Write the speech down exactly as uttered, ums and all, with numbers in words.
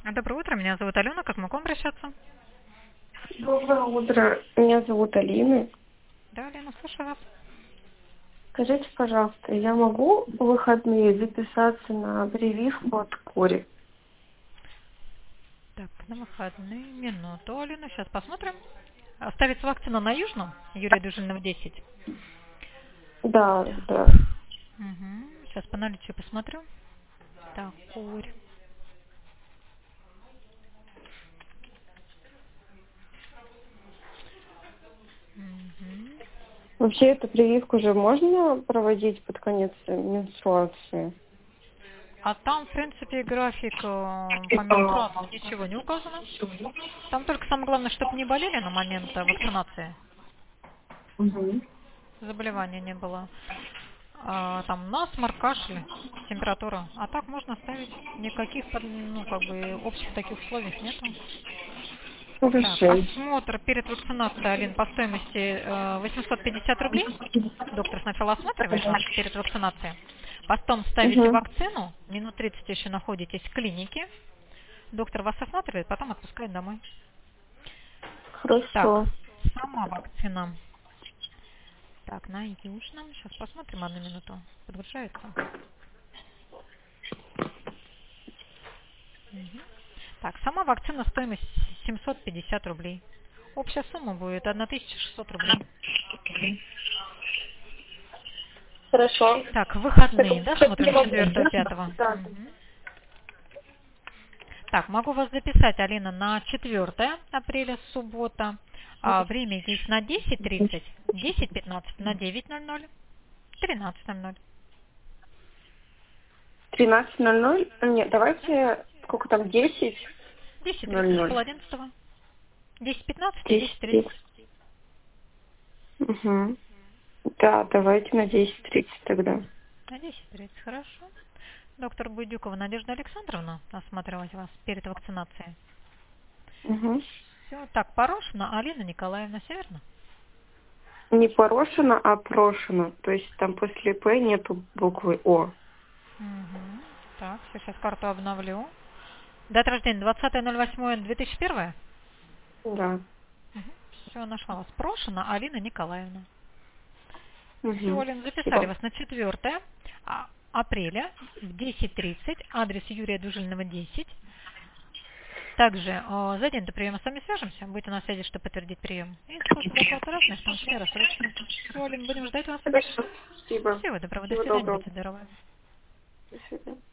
Доброе утро, меня зовут Алена, как могу обращаться? Доброе утро, меня зовут Алина. Да, Алена, слушаю вас. Скажите, пожалуйста, я могу в выходные записаться на прививку от кори? Так, на выходные, минуту, Алена, сейчас посмотрим. Ставится вакцина на Южном, Юрия Дужильного, десять. Да, Так, да. угу. Сейчас по наличию посмотрю. Так, курь. Угу. Вообще эту прививку же можно проводить под конец менструации? А там, в принципе, график э, по менструации ничего не указано. Там только самое главное, чтобы не болели на момент э, вакцинации. Угу. Заболевания не было. А, там насморк, кашель, температура. А так можно ставить. Никаких, под- ну, как бы, общих таких условий нету. Так, Хорошо. осмотр перед вакцинацией, Алин, по стоимости э, восемьсот пятьдесят рублей. Доктор сначала осматривает вас перед вакцинацией. Потом ставите Угу. вакцину, минут тридцать еще находитесь в клинике. Доктор вас осматривает, потом отпускает домой. Так, Хорошо. сама вакцина. Так, на Южном. Сейчас посмотрим одну минуту. Подгружается. Мгм. Так, сама вакцина стоимость семьсот пятьдесят рублей. Общая сумма будет тысяча шестьсот рублей. Хорошо. Так, Так, выходные, да, смотрим такие четвёртого вопросы. пятого. Да. Мгм. Так, могу вас записать, Алина, на четвёртое апреля, суббота. А, время есть на десять тридцать, десять пятнадцать, на девять ноль ноль, тринадцать ноль ноль. тринадцать ноль ноль? Нет, давайте, сколько там, десять десять ноль тридцать, пол ноль. одиннадцатого. десять пятнадцать и десять десять тридцать. тридцать. Угу. Да, давайте на десять тридцать тогда. На десять тридцать, хорошо. Доктор Будюкова Надежда Александровна осматривать вас перед вакцинацией. Угу. Все, так, Порошина Алина Николаевна, все верно? Не порошено, а прошено. То есть там после П нету буквы О. Угу. Так, сейчас карту обновлю. Дата рождения двадцатое ноль восьмое две тысячи первое. Да. Все, нашла вас. Прошина Алина Николаевна. Все, Угу. Алина, записали Спасибо. вас на четвёртое апреля в десять тридцать. Адрес Юрия Дужильного, десять. Также э, за день до приема с вами свяжемся. Будете на связи, чтобы подтвердить прием. И способы оплаты разные, в том числе рассрочки. Все, Алина, будем ждать вас. Хорошо. Спасибо. Всего доброго, до Всего свидания, доброго. будьте здоровы. До свидания.